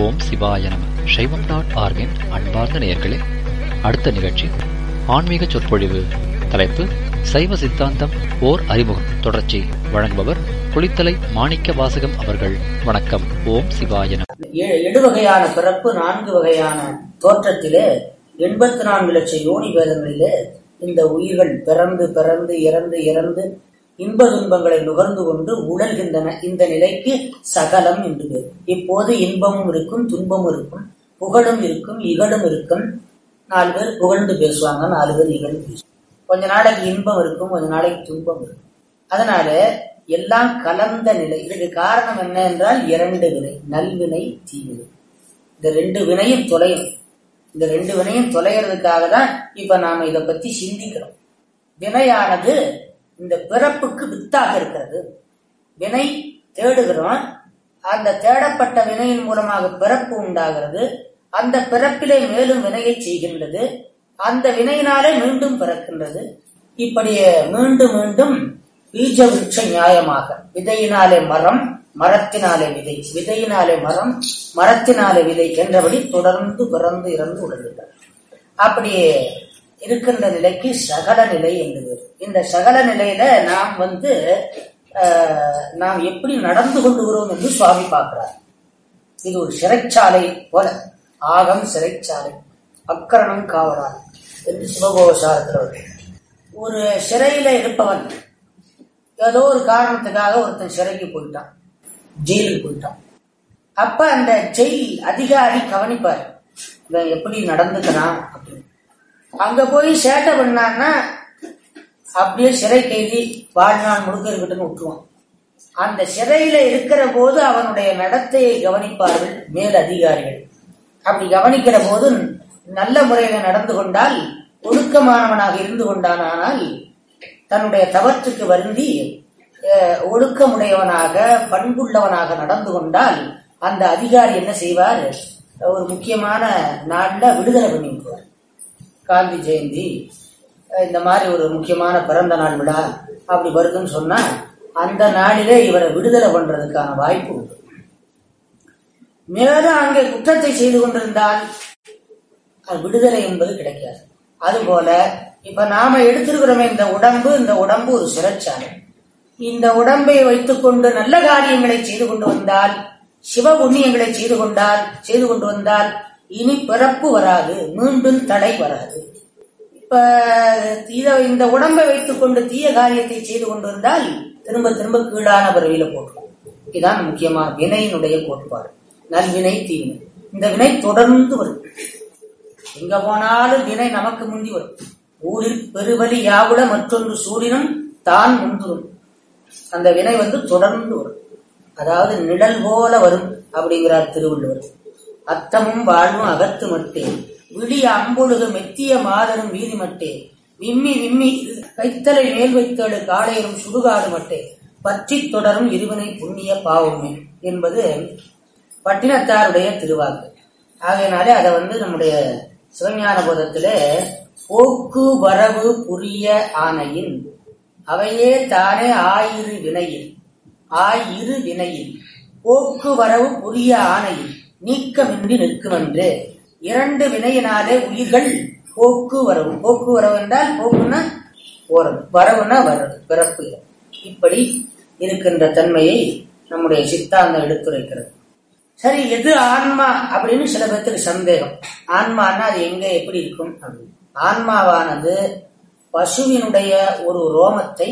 ஓம் சிவாய நம. சைவம்.org-இன் அன்பார்ந்த நேயர்களே, அடுத்த நிகழ்ச்சி ஆன்மீக சொற்பொழிவு. தலைப்பு சைவ சித்தாந்தம் ஓர் அறிமுகம். தொடர்ச்சி. வழங்குபவர் குளித்தலை மாணிக்க வாசகம் அவர்கள். வணக்கம். ஓம் சிவாய நம. 7 வகையான பிறப்பு, 4 வகையான தோற்றத்திலே 84 லட்சம் யோனி வேதங்களிலே இந்த உயிர்கள் பிறந்து பிறந்து இறந்து இறந்து இன்ப துன்பங்களை நுகர்ந்து கொண்டு உழல்கின்றன. இந்த நிலைக்கு சகலம் என்று பேர். இப்போது இன்பமும் இருக்கும், துன்பமும் இருக்கும், புகழும் இருக்கும், இகழும் இருக்கும். 4 பேர் புகழ்ந்து பேசுவாங்க, 4 பேர் இகழ்ந்து பேசுவாங்க. கொஞ்ச நாளைக்கு இன்பம் இருக்கும், கொஞ்ச நாளைக்கு துன்பம் இருக்கும். அதனால எல்லாம் கலந்த நிலை. இதுக்கு காரணம் என்ன என்றால் 2 வினை, நல்வினை, தீவினை. இந்த 2 வினையும் தொலையும். இந்த 2 வினையும் தொலைகிறதுக்காக தான் இப்ப நாம இதை பத்தி சிந்திக்கிறோம். வினையானது இந்த பிறப்புக்கு வித்தாக இருக்கிறது. வினை தேடுகிறோம், அந்த தேடப்பட்ட வினையின் மூலமாக பிறப்பு உண்டாகிறது. அந்த பிறப்பிலே மேலும் வினையை செய்கின்றது. அந்த வினையினாலே மீண்டும் பிறக்கின்றது. இப்படியே மீண்டும் மீண்டும் பீஜ விருட்ச நியாயமாக விதையினாலே மரம், மரத்தினாலே விதை, விதையினாலே மரம், மரத்தினாலே விதை என்றபடி தொடர்ந்து பிறந்து இறந்து உடல்கிறார். அப்படியே இருக்கின்ற நிலைக்கு சகல நிலை என்று. இந்த சகல நிலையில நாம் எப்படி நடந்து கொண்டுகிறோம் என்று சுவாமி பார்க்கிறார். இது ஒரு சிறைச்சாலை போல. ஆகம் சிறைச்சாலை, அக்கரணம் காவலால் என்று சிவகோசாரத்தில் ஒரு சிறையில இருப்பவன் ஏதோ ஒரு காரணத்துக்காக ஒருத்தன் சிறைக்கு போயிட்டான், ஜெயிலுக்கு போயிட்டான். அப்ப அந்த ஜெயில் அதிகாரி கவனிப்பார், இவன் எப்படி நடந்துக்கிறான் அப்படின்னு. அங்க போய் சேட்டை பண்ணான்னா அப்படியே சிறை கைதி வாழ்நாள் முழுக்க இருக்கட்டுன்னு விட்டுருவான். அந்த சிறையில இருக்கிற போது அவனுடைய நடத்தையை கவனிப்பார்கள் மேல் அதிகாரிகள். அப்படி கவனிக்கிற போது நல்ல முறையில நடந்து கொண்டால், ஒழுக்கமானவனாக இருந்து கொண்டானால், தன்னுடைய தவற்றுக்கு வருந்தி ஒழுக்கமுடையவனாக பண்புள்ளவனாக நடந்து கொண்டால் அந்த அதிகாரி என்ன செய்வார்? ஒரு முக்கியமான நாள்ல விடுதலை பண்ணி விடுவார். காந்தி ஜெயந்தி, இந்த மாதிரி ஒரு முக்கியமான பிறந்த நாள் விழா அப்படி வருதுன்னு சொன்னா அந்த நாளிலே இவரை விடுதலை பண்றதுக்கான வாய்ப்பு உண்டு. மேலும் அங்கே குற்றத்தை செய்து கொண்டிருந்தால் விடுதலை என்பது கிடைக்காது. அதுபோல இப்ப நாம எடுத்திருக்கிறோமே இந்த உடம்பு ஒரு சிறைச்சாலை. இந்த உடம்பை வைத்துக் கொண்டு நல்ல காரியங்களை செய்து கொண்டு வந்தால், சிவ புண்ணியங்களை செய்து கொண்டு வந்தால் இனி பிறப்பு வராது, மீண்டும் தடை வராது. இப்ப இந்த உடம்பை வைத்துக் கொண்டு தீய காரியத்தை செய்து கொண்டு வந்தால் திரும்ப திரும்ப கீழான பிறவியில போட்டுரும். இதுதான் முக்கியமான வினையினுடைய கோட்பாடு. நல்வினை, தீவினை. இந்த வினை தொடர்ந்து வரும். எங்க போனாலும் வினை நமக்கு முந்தி வரும். ஊரில் பெருவலி யாவுட மற்றொன்று சூழினும் தான் முந்துரும். அந்த வினை தொடர்ந்து வரும். அதாவது நிழல் போல வரும் அப்படிங்கிறார் திருவள்ளுவர். அத்தமும் வாழ்வும் அகத்து மட்டே, விழிய அம்பொழுகு மெத்திய மாதரும் வீதி மட்டே, விம்மி விம்மி கைத்தலை மேல் வைத்தேடு காளையரும் சுடுகாடு மட்டே, பற்றி தொடரும் இருவினை புண்ணிய பாவமே என்பது பட்டினத்தாருடைய திருவாக்கு. ஆகையினாலே அதை நம்முடைய சிவஞான போதத்திலே போக்கு வரவு புரிய ஆணையின் அவையே தானே ஆயிரு வினையில் போக்கு வரவு புரிய ஆணையில் நீக்கமின்றி நிற்குமென்று 2 வினையினாலே உயிர்கள் போக்கு வரவு என்றால் போக்குன்னா போறது, வரவுன்னா வர்றது, பிறப்பு. இப்படி இருக்கின்ற தன்மையை நம்முடைய சித்தாந்தம் எடுத்துரைக்கிறது. சரி, எது ஆன்மா அப்படின்னு சில பேருக்கு சந்தேகம். ஆன்மான்னா அது எங்க எப்படி இருக்கும் அப்படின்னு. ஆன்மாவானது பசுவினுடைய ஒரு ரோமத்தை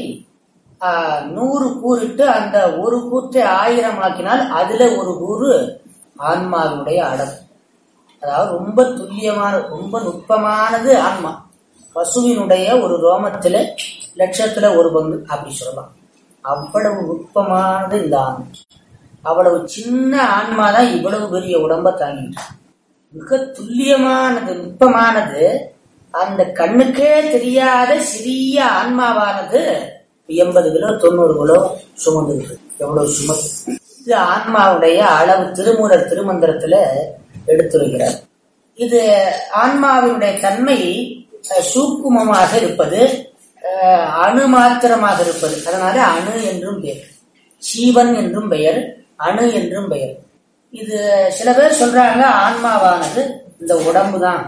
100 கூறிட்டு அந்த ஒரு கூற்றை 1000 ஆக்கினால் அதுல ஒரு கூறு ஆன்மாவினுடைய அளவு. அதாவது ரொம்ப துல்லியமான, ரொம்ப நுட்பமானது ஆன்மா. பசுவினுடைய ஒரு ரோமத்துல 1,00,000 ஒரு பங்கு அப்படி சொல்லலாம். அவ்வளவு நுட்பமானது இந்த ஆன்மா. அவ்வளவு சின்ன ஆன்மாதான் இவ்வளவு பெரிய உடம்ப தாங்கிட்டு. மிக துல்லியமானது, நுட்பமானது. அந்த கண்ணுக்கே தெரியாத சிறிய ஆன்மாவானது 80 கிலோ 90 கிலோ சுமந்து இருக்கு. எவ்வளவு சுமந்து! இது ஆன்மாவுடைய அளவு திருமூலர் திருமந்திரத்துல எடுத்துரைக்கிறார். இது ஆன்மாவினுடைய தன்மை சூக்குமமாக இருப்பது, அணு மாத்திரமாக இருப்பது. அதனால அணு என்றும் பெயர், சீவன் என்றும் பெயர், அணு என்றும் பெயர். இது சில பேர் சொல்றாங்க ஆன்மாவானது இந்த உடம்புதான்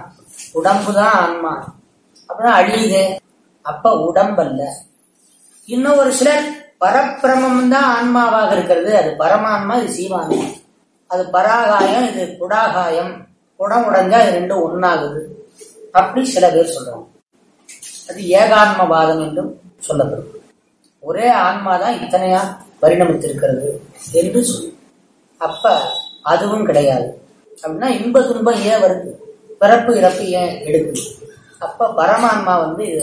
ஆன்மா, அப்புறம் அழியுதே, அப்ப உடம்பல்ல. இன்னும் ஒரு சிலர் பரப்பிரமம் தான் ஆன்மாவாக இருக்கிறது, அது பரமான்மா, இது சீவான்மா, அது பராகாயம், இது குடாகாயம், குடம் உடைஞ்சா இது ரெண்டும் ஒன்னாகுது, அப்படி சில பேர் சொல்றாங்க. அது ஏகான்மவாதம் என்றும் சொல்லப்படும். ஒரே ஆன்மாதான் இத்தனையா பரிணமித்திருக்கிறது என்று சொல்லு. அப்ப அதுவும் கிடையாது. அப்படின்னா இன்ப துன்பம் ஏன் வருது, பிறப்பு இறப்பு ஏன் எடுக்குது? அப்ப பரமான்மா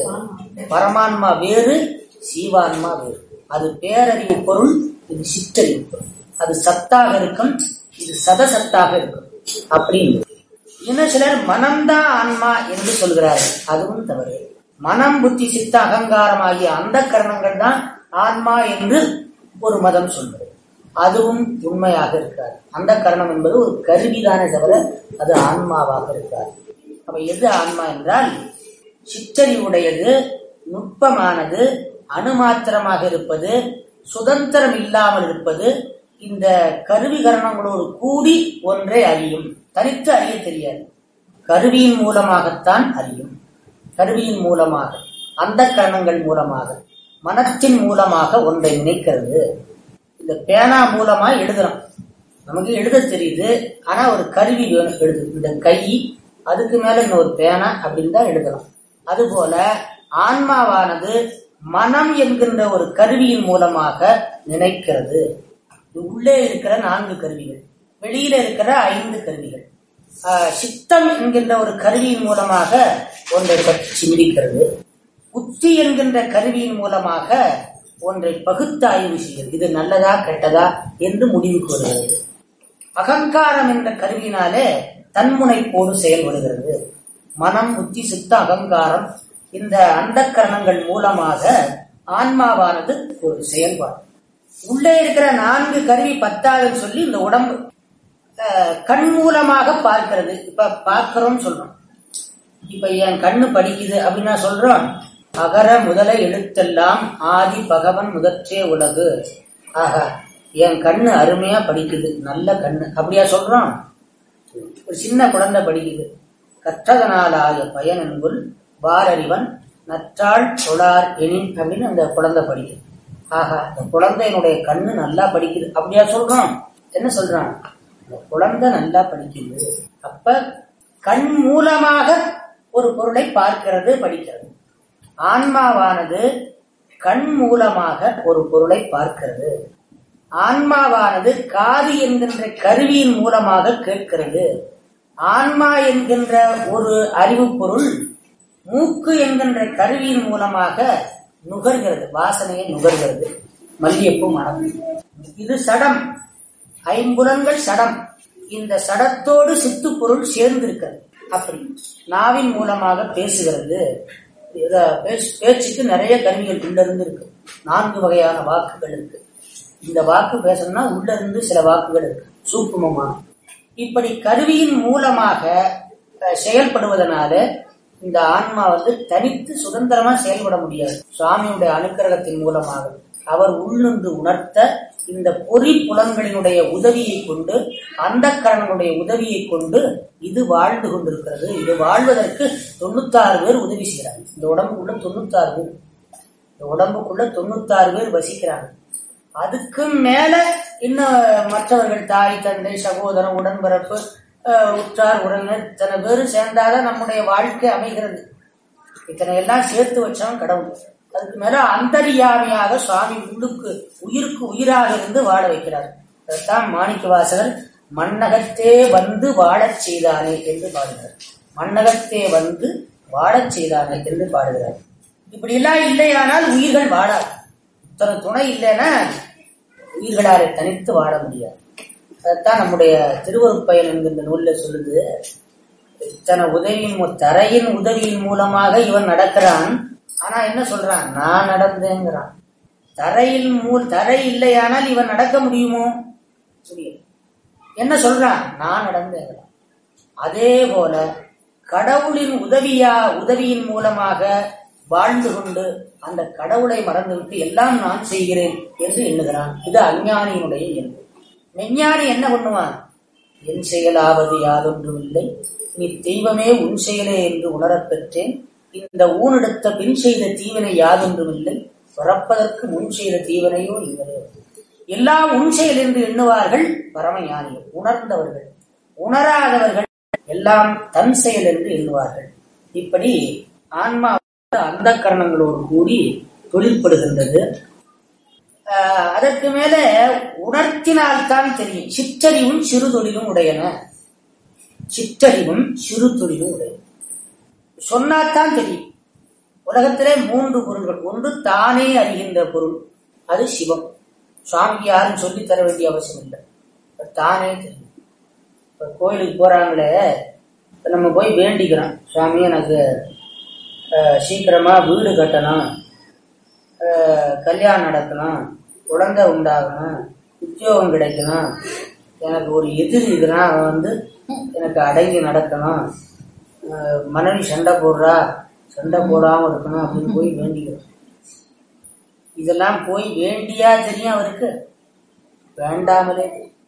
பரமான்மா வேறு, சீவான்மா வேறு. அது பேரறிவு பொருள், இது சிற்றறிவு பொருள். அது சத்தாக இருக்கும், இது சதசத்தாக இருக்கும் அப்படின்னு. இன்னும் சிலர் மனம்தான் ஆன்மா என்று சொல்கிறார்கள், அதுவும் தவறு. மனம், புத்தி, சித்த, அகங்காரம் ஆகிய அந்த கரணங்கள் தான் ஆன்மா என்று ஒரு மதம் சொல்கிறது. அதுவும் உண்மையாக இருக்காது. அந்த கரணம் என்பது ஒரு கருவிதானே தவிர அது ஆன்மாவாக இருக்காது. அப்ப எது ஆன்மா என்றால் சிற்றறிவுடையது, நுட்பமானது, அணுமாத்திரமாக இருப்பது, சுதந்திரம் இல்லாமல் இருப்பது. இந்த கருவி கரணங்களோடு கூடி ஒன்றை அறியும், தனித்து அறிய தெரியாது. கருவியின் மூலமாகத்தான் அறியும். கருவியின் மூலமாக, அந்த கரணங்கள் மூலமாக, மனத்தின் மூலமாக ஒன்றை நினைக்கிறது. இந்த பேனா மூலமா எழுதுறோம், நமக்கு எழுத தெரியுது, ஆனா ஒரு கருவி வேணும் எழுது. இந்த கை, அதுக்கு மேல இன்னொரு பேனா அப்படின்னு தான் எழுதலாம். அதுபோல ஆன்மாவானது மனம் என்கின்ற ஒரு கருவியின் மூலமாக நினைக்கிறது. உள்ளே இருக்கிற 4 கருவிகள், வெளியில இருக்கிற 5 கருவிகள். சித்தம் என்கின்ற ஒரு கருவியின் மூலமாக ஒன்றை பற்றி சிந்திக்கிறது. புத்தி என்கின்ற கருவியின் மூலமாக ஒன்றை பகுத்தாய்வு செய்கிறது, இது நல்லதா கெட்டதா என்று முடிவுக்கு வருகிறது. அகங்காரம் என்ற கருவியினாலே தன்முனைப்போடு செயல்படுகிறது. மனம், புத்தி, சித்த, அகங்காரம் இந்த அந்த கரணங்கள் மூலமாக ஆன்மாவானது ஒரு செயல்பாடு. உள்ளே இருக்கிற 4 கருவி 10 சொல்லி இந்த உடம்பு கண் மூலமாக பார்க்கிறது. இப்ப பார்க்கிறோம் சொல்றோம். இப்ப என் கண்ணு படிக்குது அப்படின்னா சொல்றோம், அகர முதல எழுத்தெல்லாம் ஆதி பகவன் முதற்றே உலகு. ஆகா, என் கண்ணு அருமையா படிக்குது, நல்ல கண்ணு அப்படியா சொல்றோம்? ஒரு சின்ன குழந்தை படிக்குது, கற்றதனாலாய பயன் என்புல் வாரறிவன் நற்றாள் சொலார் எனின் அப்படின்னு அந்த குழந்தை படிக்குது. ஆகா, இந்த குழந்தையினுடைய கண்ணு நல்லா படிக்குது அப்படியா சொல்றோம்? என்ன சொல்றான்? இந்த குழந்தை நல்லா படிக்குது. அப்ப கண் மூலமாக ஒரு பொருளை பார்க்கிறது, படிக்கிறது. ஆன்மாவானது கண் மூலமாக ஒரு பொருளை பார்க்கிறது. ஆன்மாவானது காது என்கின்ற கருவியின் மூலமாக கேட்கிறது. ஆன்மா என்கின்ற ஒரு அறிவு பொருள் மூக்கு என்கின்ற கருவியின் மூலமாக நுகர்கிறது, வாசனையை நுகர்கிறது. மல்லிகைப்பூ மனம், இது சடம், 5 புலன்கள் சடம். இந்த சடத்தோடு சித்து பொருள் சேர்ந்திருக்கிறது. அப்படி நாவின் மூலமாக பேசுகிறது. பேச்சுக்கு நிறைய கருவிகள் உள்ள இருந்து இருக்கு. 4 வகையான வாக்குகள் இருக்கு. இந்த வாக்கு பேசணும்னா உள்ள இருந்து சில வாக்குகள் இருக்கு, சூக்குமமான. இப்படி கருவியின் மூலமாக செயல்படுவதனால இந்த ஆன்மா தனித்து சுதந்திரமா செயல்பட முடியாது. சுவாமியுடைய அனுக்கிரகத்தின் மூலமாக அவர் உள்ளிருந்து உணர்த்த இந்த பொறி புலன்களினுடைய உதவியை கொண்டு, அந்த கரணங்களுடைய உதவியை கொண்டு இது வாழ்ந்து கொண்டிருக்கிறது. இது வாழ்வதற்கு 96 பேர் உதவி செய்யறாங்க. இந்த உடம்புக்குள்ள 96 பேர், இந்த உடம்புக்குள்ள 96 பேர் வசிக்கிறாங்க. அதுக்கு மேல இன்னும் மற்றவர்கள், தாய், தந்தை, சகோதரன், உடன்பிறப்பு, உற்றார், உறவினர், இத்தனை பேரும் சேர்ந்தாதான் நம்முடைய வாழ்க்கை அமைகிறது. இத்தனை எல்லாம் சேர்த்து வச்சவன் கடவுள். அதுக்கு மேல அந்தரியாமையாக சுவாமி உள்ளுக்கு உயிருக்கு உயிராக இருந்து வாழ வைக்கிறார். அதைத்தான் மாணிக்க வாசகர் மண்ணகத்தே வந்து வாழச் செய்தானே என்று பாடுகிறார். மண்ணகத்தே வந்து வாழச் செய்தானே என்று பாடுகிறார். இப்படி எல்லாம் இல்லையானால் உயிர்கள் வாழாது. இத்தனை துணை இல்லைன்னா உயிர்களாலே தனித்து வாழ முடியாது. அதைத்தான் நம்முடைய திருவருட்பயன் என்கின்ற நூல்ல சொல்லுது. இத்தனை உதவியின் தரையின் உதவியின் மூலமாக இவன் நடக்கிறான். ஆனா என்ன சொல்றான்? நான் நடந்தேங்கிறான். தரை இல்லையானால் இவன் நடக்க முடியுமோ? முடியும். என்ன சொல்றான்? நான் நடந்தேங்கிறான். அதே போல கடவுளின் உதவியின் மூலமாக வாழ்ந்து கொண்டு அந்த கடவுளை மறந்துவிட்டு எல்லாம் நான் செய்கிறேன் என்று எண்ணுகிறான். இது அஞ்ஞானியினுடைய எண்ணம். மெஞ்ஞானி என்ன பண்ணுவான்? என் செயலாவது யாதொன்றும் இல்லை, நீ தெய்வமே உன் செயலே என்று உணரப் பெற்றேன். இந்த ஊனெடுத்த பின் செய்த தீவினை யாதொன்றும் இல்லை, பிறப்பதற்கு முன் செய்த தீவனையோ இல்லை. எல்லாம் உன் செயல் என்று எண்ணுவார்கள் பரமஞானிகள், உணர்ந்தவர்கள். உணராதவர்கள் எல்லாம் தன் செயல் என்று எண்ணுவார்கள். இப்படி ஆன்மா அந்த கரணங்களோடு கூடி தொழிற்படுகின்றது. அதற்கு மேல உணர்த்தினால்தான் தெரியும். சிற்றறிவும் சிறு தொழிலும் உடையன. சிற்றறிவும் சிறு தொழிலும் உடையன. சொன்னால்தான் தெரியும். உலகத்திலே 3 பொருள்கள். ஒன்று தானே அறிகின்ற பொருள், அது சிவம். சுவாமிக்கு யாரும் சொல்லி தர வேண்டிய அவசியம் இல்லை, தானே தெரியும். இப்ப கோயிலுக்கு போறாங்களே, நம்ம போய் வேண்டிக்கிறோம், சுவாமி எனக்கு சீக்கிரமா வீடு கட்டணும், கல்யாணம் நடக்கணும், குழந்தை உண்டாகணும், உத்தியோகம் கிடைக்கணும், எனக்கு ஒரு எதிரி இருக்கிறான், அவன் எனக்கு அடங்கி நடக்கணும், மனைவி சண்டை போடுறா, சண்டை போடாம இருக்கணும் அப்படின்னு போய் வேண்டிக்கிறோம். இதெல்லாம் போய் வேண்டியா தெரியும் அவருக்கு? வேண்டாமலே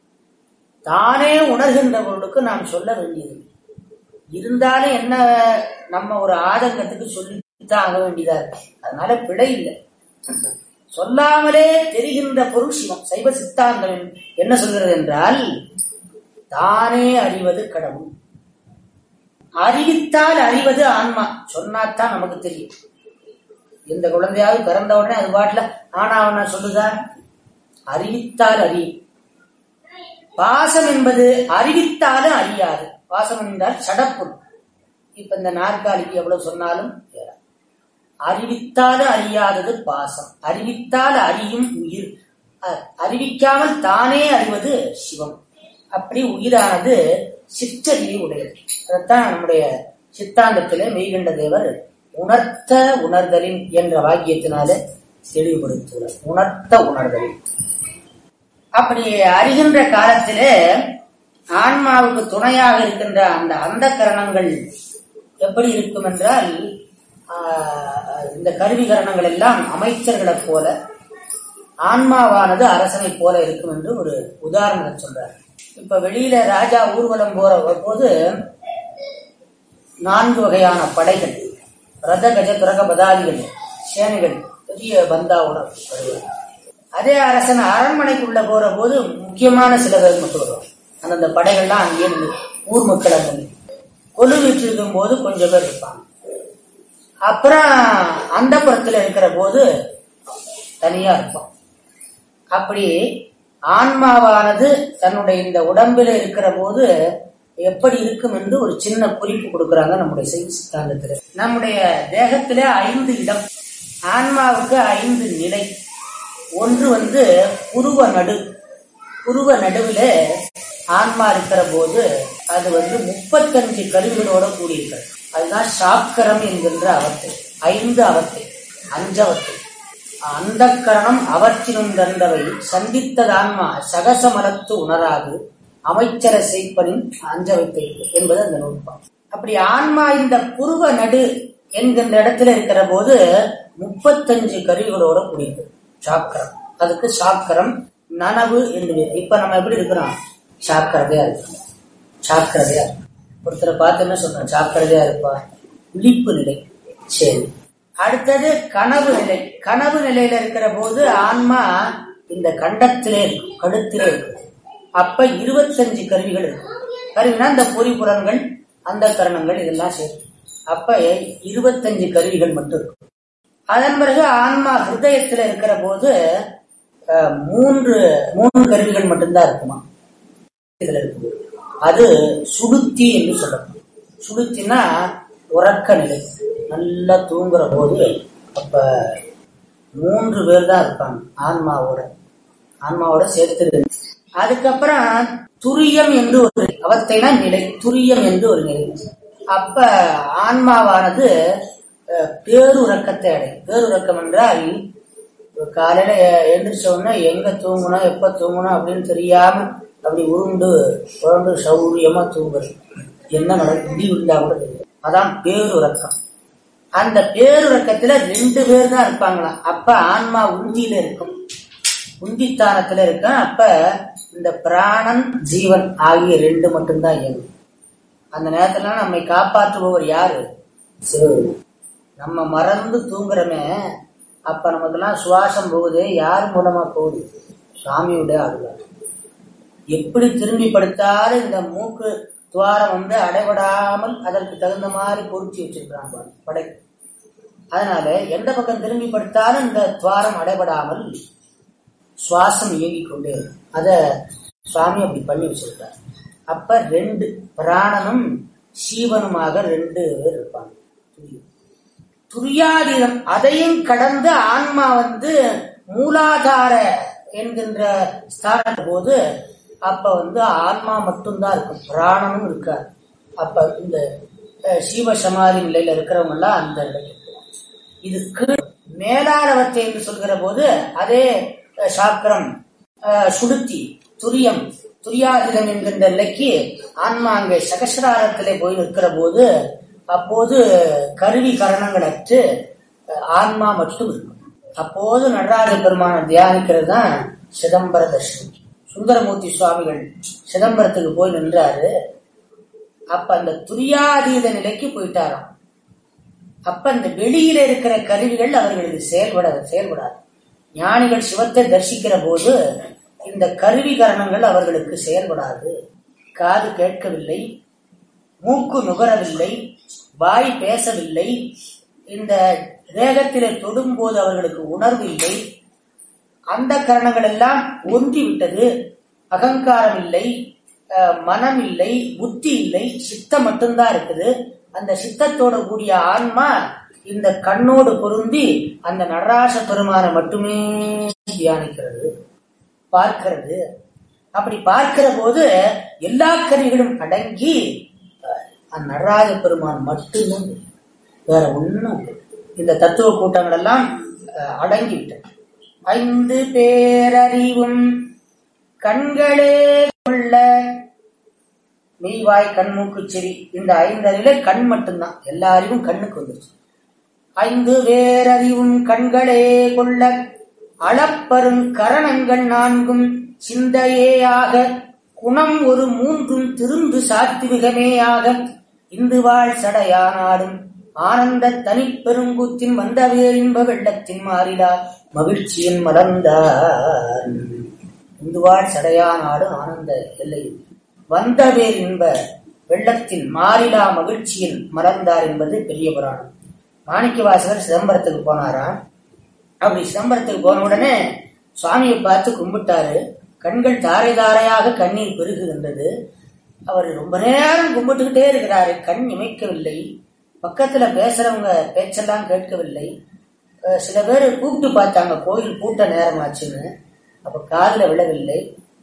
தானே உணர்கின்ற பொருளுக்கு நாம் சொல்ல வேண்டியது. இருந்தாலும் என்ன, நம்ம ஒரு ஆதங்கத்துக்கு சொல்லித்தான் ஆக வேண்டியதா இருக்கு. அதனால பிழை இல்லை. சொல்லாமலே தெரிகின்ற பொருள் சிவம். சைவ சித்தாந்தம் என்ன சொல்கிறது என்றால், தானே அறிவது கடவுள். அறிவித்தால் அறிவது ஆன்மா. சொன்னாத்தான் நமக்கு தெரியும். எந்த குழந்தையாவது பிறந்த உடனே அது பாட்டுல ஆனாவனா சொல்லுதா? அறிவித்தால் அறியும். பாசம் என்பது அறிவித்தாலும் அறியாது. பாசம் என்றால் சடப்பொருள். இப்ப இந்த நாற்காலிக்கு எவ்வளவு சொன்னாலும் அறிவித்தாலும் அறியாதது பாசம். அறிவித்தால் அறியும் உயிர். அறிவிக்காமல் தானே அறிவது சிவம். அப்படி உயிரானது சிற்றறிவை உடையது. அதைத்தான் நம்முடைய சித்தாந்தத்திலே மெய்கண்ட தேவர் உணர்த்த உணர்தலின் என்ற வாக்கியத்தினாலே தெளிவுபடுத்துகிறார். உணர்த்த உணர்தலின். அப்படி அறிகின்ற காலத்திலே ஆன்மாவுக்கு துணையாக இருக்கின்ற அந்த அந்த கரணங்கள் எப்படி இருக்கும் என்றால், இந்த கருவி கரணங்கள் எல்லாம் அமைச்சர்களை போல, ஆன்மாவானது அரசனை போல இருக்கும் என்று ஒரு உதாரணம் சொல்றார். இப்ப வெளியில ராஜா ஊர்வலம் போற போது 4 வகையான படைகள், ரத கஜ துரக பதாதிகள், சேனைகள், பெரிய பந்தாவுடன் வருவார். அதே அரசன் அரண்மனைக்குள்ள போற போது முக்கியமான சில பேர் மட்டும் வருவார். அந்தந்த படைகள்லாம் அங்கே ஊர் மக்கள் அங்கே கொலு வீட்டிருக்கும் போது கொஞ்சம் பேர் இருப்பாங்க. அப்புறம் அந்த புறத்துல இருக்கிற போது தனியா இருப்பான். அப்படி ஆன்மாவானது தன்னுடைய இந்த உடம்பில இருக்கிற போது எப்படி இருக்கும் என்று ஒரு சின்ன குறிப்பு கொடுக்கிறாங்க நம்முடைய சைவ சித்தாந்தத்துல. நம்முடைய தேகத்திலே 5 இடம், ஆன்மாவுக்கு 5 நிலை. ஒன்று புருவ நடு. புருவ நடுவில் ஆன்மா இருக்கிற போது அது 35 கருவிகளோட கூடியிருக்கிறது. அதுதான் சாக்கரம் என்கின்ற அவத்தை. 5 அவத்தை, 5 அவத்தை. அந்த கரணம் அவற்றினும் தந்தவை சந்தித்தது ஆன்மா சகசமரத்து உணராது அமைச்சர செய்ப்பனின் அஞ்சவைத்தை என்பது அந்த நூல்பா. அப்படி ஆன்மா இந்த புருவ நடு என்கின்ற இடத்துல இருக்கிற போது 35 கருவிகளோட கூடியிருக்கு சாக்கரம். அதுக்கு சாக்கரம் நனவு என்று. இப்ப நம்ம எப்படி இருக்கிறோம்? சாக்கிரதையா இருக்கோம். சாக்கிரதையா இருக்கும். ஒருத்தரை பார்த்து என்ன சொல்றோம்? சாக்கிரதையா இருப்பா. விழிப்பு நிலை. சரி, அடுத்தது கனவு நிலை. கனவு நிலையில இருக்கிற போது ஆன்மா இந்த கண்டத்திலே இருக்கும், கழுத்திலே இருக்கும். அப்ப 25 கருவிகள் இருக்கும். கருவினா இந்த பொறிப்புறன்கள், அந்த கரணங்கள் இதெல்லாம் சேர்த்து அப்ப 25 கருவிகள் மட்டும் இருக்கும். அதன் பிறகு ஆன்மா ஹிருதயத்தில் இருக்கிற போது 3 கருவிகள் மட்டும்தான் இருக்குமா. இதுல இருக்குது அது சுடுத்தி என்று சொல்லணும். சுடுத்தினா உறக்க நிலை, நல்லா தூங்குற போது அப்ப 3 பேர் தான் இருப்பாங்க ஆன்மாவோட சேர்த்து. அதுக்கப்புறம் துரியம் என்று ஒரு அவத்தைனா நிலை, துரியம் என்று ஒரு நிலை. அப்ப ஆன்மாவானது பேருறக்கத்தை அடையும். பேருறக்கம் என்றால் காலையில எழுந்திரிச்ச உடனே எங்க தூங்கணும் எப்ப தூங்கணும் அப்படின்னு தெரியாம அப்படி உருண்டு சௌரியமா தூங்குறது. என்ன நடக்கும் முடிவில்லா கூட தெரியும். அதான் பேருறக்கம். அந்த பேருறக்கத்துல 2 பேர் தான் இருப்பாங்களாம். அப்ப ஆன்மா உந்தியில இருக்கும், உந்தித்தானத்துல இருக்கும். அப்ப இந்த பிராணன் ஜீவன் ஆகிய ரெண்டு மட்டும்தான் இயங்கும். அந்த நேரத்துல நம்மை காப்பாற்றுபவர் யாரு? சிவபெருமான். நம்ம மறந்து தூங்குறமே, அப்ப நமக்கெல்லாம் சுவாசம் போகுது, யார் மூலமா போகுது? சுவாமியுடைய அருளால். எப்படி திரும்பி படுத்தாலும் இந்த மூக்கு துவாரம் அடைபடாமல் அதற்கு தகுந்த மாதிரி பொருத்தி வச்சிருக்கிறான் படை. அதனால எந்த பக்கம் திரும்பி படுத்தாலும் இந்த துவாரம் அடைபடாமல் சுவாசம் இயங்கிக் கொண்டே இருக்கும். அத சுவாமி அப்படி பண்ணி வச்சிருக்காரு. அப்ப ரெண்டு பிராணனும் சீவனுமாக ரெண்டு பேர் இருப்பாங்க. துரியாதீதம் அதையும் கடந்து ஆன்மா மூலாதார என்கின்ற ஸ்தான போது அப்ப ஆன்மா மட்டும்தான் இருக்கும், பிராணனும் இருக்காது. அப்ப இந்த சீவ சமாதி நிலையில இருக்கிறவங்க எல்லாம் அந்த நிலைக்கு இதுக்கு மேலானவற்றை என்று சொல்கிற போது அதே சாக்கிரம், சுடுத்தி, துரியம், துரியாதீதம் என்கின்ற நிலைக்கு ஆன்மா அங்கே சகசிராரத்திலே போய் நிற்கிற போது அப்போது கருவி கரணங்கள் அற்று ஆன்மா மட்டும் இருக்கும். அப்போது நடராஜ பெருமான தியானிக்கிறது தான் சிதம்பர தர்ஷனம். சுந்தரமூர்த்தி சுவாமிகள் சிதம்பரத்துக்கு போய் நின்றாரு. அப்ப அந்த துரியாதீத நிலைக்கு போயிட்டாராம். அப்ப அந்த வெளியில இருக்கிற கருவிகள் அவர்களுக்கு செயல்படாது. ஞானிகள் சிவத்தை தரிசிக்கிற போது இந்த கருவி கரணங்கள் அவர்களுக்கு செயல்படாது. காது கேட்கவில்லை, மூக்கு நுகரவில்லை, வாய் பேசவில்லை, இந்த தேகத்திலே தொடும் போது அவர்களுக்கு உணர்வு இல்லை. அந்த கரணங்கள் எல்லாம் ஒன்றிவிட்டது. அகங்காரம் இல்லை, மனம் இல்லை, புத்தி இல்லை, சித்தம் மட்டும்தான் இருக்குது. அந்த சித்தத்தோட கூடிய ஆன்மா இந்த கண்ணோடு பொருந்தி அந்த நடராஜ பெருமானை மட்டுமே தியானிக்கிறது, பார்க்கிறது. அப்படி பார்க்கிற போது எல்லா கருவிகளும் அடங்கி அந்த நடராஜ பெருமான் மட்டும்தான், வேற ஒண்ணும். இந்த தத்துவ கூட்டங்கள் எல்லாம் அடங்கிவிட்டன. 5 பேரறிவும் கண்களே கொள்ள, மெய்வாய் கண் மூக்கு செவி, இந்த 5 அறிவிலே கண் மட்டும்தான். எல்லா அறிவும் கண்ணுக்கு வந்துருச்சு. 5 பேரறிவும் கண்களே கொள்ள அளப்பரும் கரணங்கள் 4 சிந்தையேயாக குணம் ஒரு 3 திருந்து சாத்திவிகமேயாக இந்து வாழ் சடையானாடும் ஆனந்த தனிப்பெருங்கூத்தின் வந்தவேர் இன்ப வெள்ளத்தின் மாறிலா மகிழ்ச்சியின் மலர்ந்தார். இந்துவாழ் சடையானாடு ஆனந்த எல்லையில் வந்தவேர் இன்ப வெள்ளத்தின் மாறிலா மகிழ்ச்சியில் மலர்ந்தார் என்பது பெரிய புராணம். மாணிக்கவாசகர் சிதம்பரத்துக்கு போனாராம். அப்படி சிதம்பரத்துக்கு போன உடனே சுவாமியை பார்த்து கும்பிட்டாரு. கண்கள் தாரை தாரையாக கண்ணீர் பெருகுகின்றது. அவர் ரொம்ப நேரம் கும்பிட்டுக்கிட்டே இருக்கிறாரு. கண் இமைக்கவில்லை. பக்கத்துல பேசுறவங்க பேச்செல்லாம் கேட்கவில்லை. சில பேர் கூப்பிட்டு பார்த்தாங்க, கோயில் பூட்ட நேரமாச்சுன்னு. அப்ப காதுல விழவில்லை.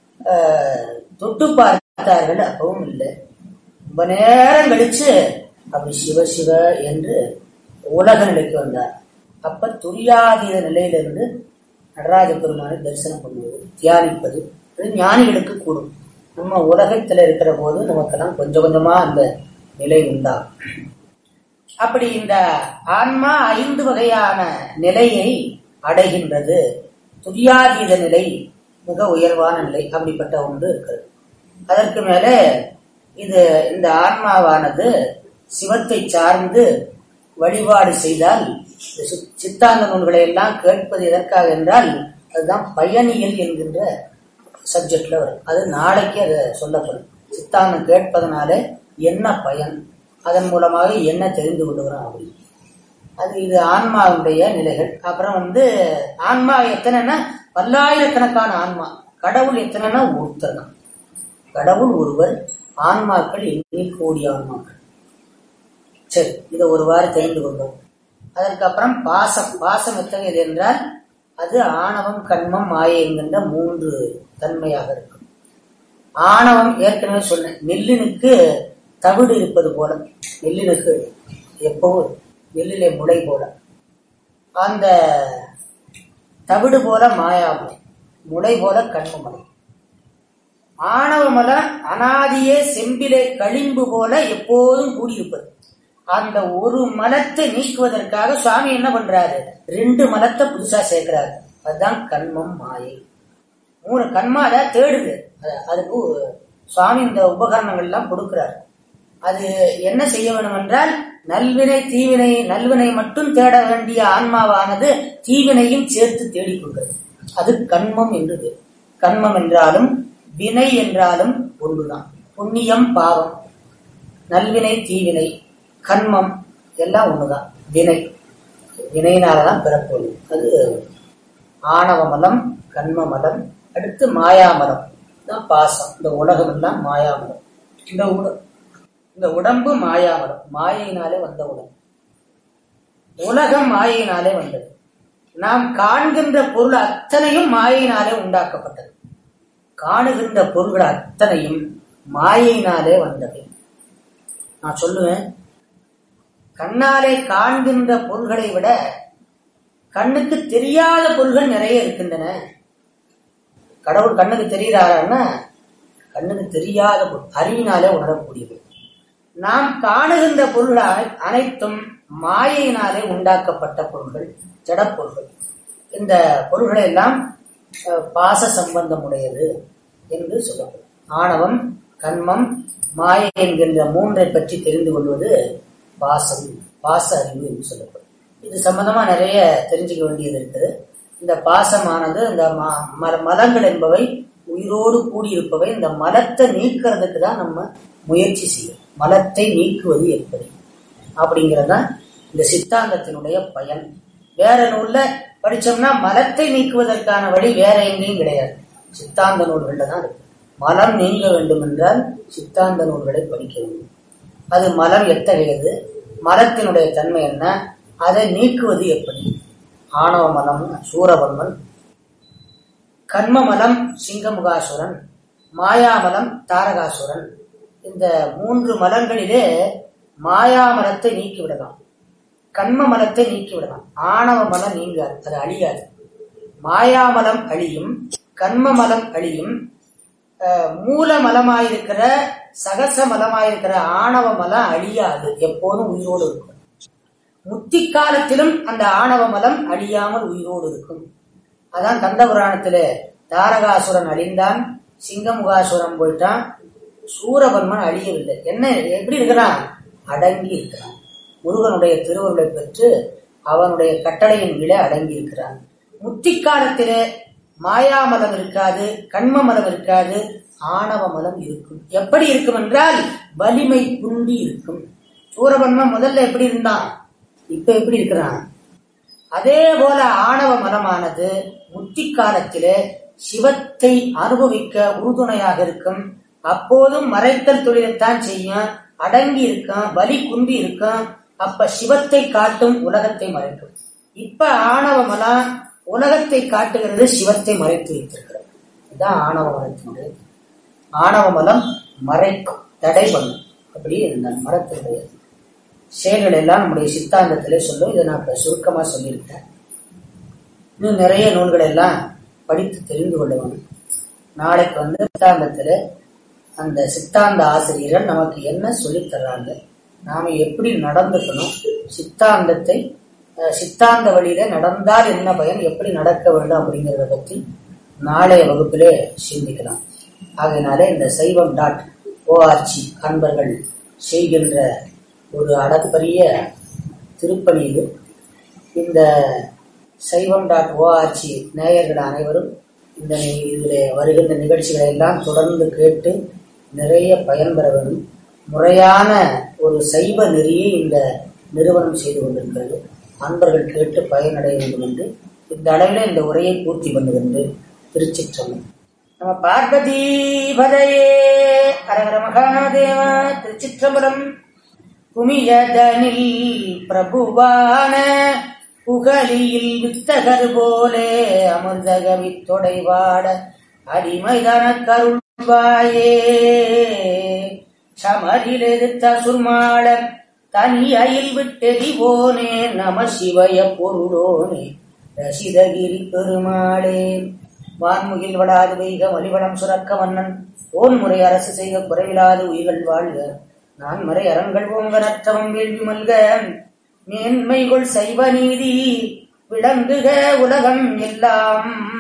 தொட்டு பார்த்தார்கள், அப்பவும் இல்லை. ரொம்ப நேரம் கழிச்சு அப்படி சிவ சிவ என்று உலக நிலைக்கு வந்தார். அப்ப துரியாதீத நிலையிலிருந்து நடராஜ பெருமானை தரிசனம் பண்ணுவது, தியானிப்பது ஞானிகளுக்கு கூடும். நம்ம உலகத்துல இருக்கிற போது நமக்கெல்லாம் கொஞ்சம் கொஞ்சமா அந்த நிலை உண்டாகும். அப்படி இந்த ஆன்மா 5 வகையான நிலையை அடைகின்றது. துரியாதீத நிலை மிக உயர்வான நிலை. அப்படிப்பட்ட ஒன்று இருக்கிறது. அதற்கு மேல இந்த ஆன்மாவானது சிவத்தை சார்ந்து வழிபாடு செய்தால், சித்தாந்த நூல்களை எல்லாம் கேட்பது எதற்காக என்றால் அதுதான் பயனியல் என்கின்ற சப்ஜெக்ட்ல வரும். அது நாளைக்கு அதை சொல்லப்படும். சித்தாந்தம் கேட்பதனால என்ன பயன், அதன் மூலமாக என்ன தெரிந்து கொள்ளுகிறோம் அப்படி. இது ஆன்மாவுடைய நிலைகள். அப்புறம் ஆன்மா எத்தனைன்னா பல்லாயிரக்கணக்கான ஆன்மா. கடவுள் எத்தனைன்னா ஒருத்தர் தான். கடவுள் ஒருவர், ஆன்மாக்கள் எண்ணிக்கூடிய ஆன்மாக்கள். சரி, இதை ஒருவாறு தெரிந்து கொண்டோம். அதற்கப்புறம் பாசம் எத்தகையது என்றால் அது ஆணவம், கண்மம், மாயை என்கின்ற 3 தன்மையாக இருக்கும். ஆணவம் ஏற்கனவே சொன்னேன். நெல்லினுக்கு தவிடு இருப்பது போல, நெல்லினுக்கு எப்பவும் நெல்லிலே முளை போல, அந்த தவிடு போல மாயாமலை, முளை போல கண்மமலை. ஆணவமல அனாதியே செம்பிலே களிம்பு போல எப்போதும் கூடியிருப்பது. அந்த ஒரு மலத்தை நீக்குவதற்காக சுவாமி என்ன பண்றாரு? 2 மலத்தை புதுசா சேர்க்கிறாரு. அதுதான் கண்மம், மாயை. கண்மால தேடுது. அதுக்கு சுவாமி இந்த உபகரணங்கள் எல்லாம் கொடுக்கிறார். அது என்ன செய்ய வேண்டும் என்றால், நல்வினை தீவினை, நல்வினை மட்டும் தேட வேண்டிய ஆன்மாவானது தீவினையும் சேர்த்து தேடிக்கொள்கிறது. அது கண்மம் என்று. கண்மம் என்றாலும் வினை என்றாலும் ஒன்றுதான். புண்ணியம் பாவம், நல்வினை தீவினை, கண்மம் எல்லாம் ஒண்ணுதான். வினை, வினையினாலதான் பிறப்பது. அது ஆணவ மலம், கண்ம மலம், அடுத்து மாயாமலம் தான் பாசம். இந்த உலகம் எல்லாம் மாயாமலம். இந்த உடம்பு மாயாமலம், மாயையினாலே வந்த உடம்பு. உலகம் மாயையினாலே வந்தது. நாம் காண்கின்ற பொருள் அத்தனையும் மாயையினாலே உண்டாக்கப்பட்டது. காணுகின்ற பொருள்கள் அத்தனையும் மாயையினாலே வந்தது. நான் சொல்லுவேன், கண்ணாலே காண்கின்ற பொருள்களை விட கண்ணுக்கு தெரியாத பொருள்கள் நிறைய இருக்கின்றன. கடவுள் கண்ணுக்கு தெரிகிறாரான்னா, கண்ணுக்கு தெரியாத பொருள், அறிவினாலே உணரக்கூடியது. நாம் காணுகின்ற பொருள்கள் அனைத்தும் மாயையினாலே உண்டாக்கப்பட்ட பொருள்கள், ஜடப்பொருள்கள். இந்த பொருள்களை எல்லாம் பாச சம்பந்தம் உடையது என்று சொல்லப்படும். ஆணவம், கண்மம், மாயை என்கின்ற மூன்றை பற்றி தெரிந்து கொள்வது பாசம், பாச அறிவு என்று சொல்லப்படும். இது சம்பந்தமா நிறைய தெரிஞ்சுக்க வேண்டியது இருக்குது. இந்த பாசமானது, இந்த மலங்கள் என்பவை உயிரோடு கூடியிருப்பவை. இந்த மலத்தை நீக்கிறதுக்கு தான் நம்ம முயற்சி செய்யும். மலத்தை நீக்குவது எப்படி அப்படிங்கறதுதான் இந்த சித்தாந்தத்தினுடைய பயன். வேற நூல்ல படிச்சோம்னா மலத்தை நீக்குவதற்கான வழி வேற எங்கேயும் கிடையாது, சித்தாந்த நூல்கள்ல தான் இருக்கு. மலம் நீங்க வேண்டும் என்றால் சித்தாந்த நூல்களை படிக்க வேண்டும். அது மலம் எத்தகையது, மலத்தினுடைய தன்மை என்ன, அதை நீக்குவது எப்படி. ஆணவ மலம் சூரபன்மன், கண்ம மலம் சிங்கமுகாசுரன், மாயாமலம் தாரகாசுரன். இந்த மூன்று மலங்களிலே மாயாமலத்தை நீக்கிவிடலாம், கண்ம மலத்தை நீக்கிவிடலாம். ஆணவ மலம் நீங்காது, அது அழியாது. மாயாமலம் அழியும், கண்ம மலம் அழியும். மூல மலமாயிருக்கிற சகச மலமாயிருக்கிற ஆணவ மலம் அழியாது, எப்போதும் உயிரோடு இருக்கும். முத்தி காலத்திலும் அந்த ஆணவ மலம் அழியாமல் உயிரோடு இருக்கும். அதான் கந்த புராணத்திலே தாரகாசுரன் அழிந்தான், சிங்கமுகாசுரன் போயிட்டான், சூரபன்மன் அழியவில்லை. என்ன, எப்படி இருக்கிறான்? அடங்கி இருக்கிறான். முருகனுடைய திருவருளை பெற்று அவனுடைய கட்டளையின் கீழே அடங்கி இருக்கிறான். முத்தி காலத்திலே மாயாமலம் இருக்காது, கண்ம மலம் இருக்காது, ஆணவ மலம் இருக்கும். எப்படி இருக்கும் என்றால் வலிமை குண்டி இருக்கும். சூரபன்மன் முதல்ல எப்படி இருந்தான், இப்ப எப்படி இருக்கிறான்? அதே போல ஆணவ மலமானது முத்தி காலத்திலே சிவத்தை அனுபவிக்க உறுதுணையாக இருக்கும். அப்போதும் மறைத்தல் தொழிலைத்தான் செய்யும், அடங்கி இருக்கும், வலி குண்டி இருக்கும். அப்ப சிவத்தை காட்டும், உலகத்தை மறைக்கும். இப்ப ஆணவ மலம் உலகத்தை காட்டுகிறது, சிவத்தை மறைத்து வைத்திருக்கிறது. இதுதான் ஆணவ மலத்தினுடைய. ஆணவ மலம் மறைக்கும், தடை பண்ணும். அப்படி இந்த மரத்தினுடைய செயல்கள் எல்லாம் நம்முடைய சித்தாந்தத்திலே சொல்லும். இதை நான் சுருக்கமா சொல்லியிருக்கேன். இன்னும் நிறைய நூல்கள் எல்லாம் படித்து தெரிந்து கொள்ள வேண்டும். நாளைக்கு சித்தாந்தத்திலே அந்த சித்தாந்த ஆசிரியர்கள் நமக்கு என்ன சொல்லித் தர்றாங்க, நாம எப்படி நடந்துக்கணும், சித்தாந்த வழியில நடந்தால் என்ன பயன், எப்படி நடக்க வேண்டும் அப்படிங்கிறத பற்றி நாளைய வகுப்பிலே சிந்திக்கலாம். ஆகையினாலே இந்த saivam.org அன்பர்கள் செய்கின்ற ஒரு அளப்பரிய திருப்பணி இது. இந்த saivam.org நேயர்கள் அனைவரும் இந்த இதில் வருகின்ற நிகழ்ச்சிகளை எல்லாம் தொடர்ந்து கேட்டு நிறைய பயன்பெற வேண்டும். முறையான ஒரு சைவ நெறியை இந்த நிறுவனம் செய்து கொண்டிருக்கிறது. அன்பர்கள் கேட்டு பயனடைய வேண்டும் என்று இந்த அளவில் இந்த உரையை பூர்த்தி பண்ணுகின்ற திருச்சிற்றம்பலம். நம்ம பார்வதி பதையே ஹரஹர மகாதேவா. திருச்சிற்றம்பலம். குமியதனில் பிரபுவான புகழியில் வித்தகர் போலே அமிர்தகவி தொடைவாட அடிமைதன கருள்வாயே. சமரில் எதிர்த்த சுர்மாளர் தனியில் விட்டெறிவோனே நம சிவய பொருளோனே ரசிதகிரி பெருமாளே. வான்முகில் வடாது வைக வழிவடம் சுரக்க மன்னன் ஓன்முறை அரசு செய்க குறைவிலாது உயிர்கள் வாழ்க. நான் மறை அரண்கள் ஓங்க நற்றவம் வேள்வி மல்க. மேன்மைகள் சைவ நீதி விளங்குக உலகம் எல்லாம்.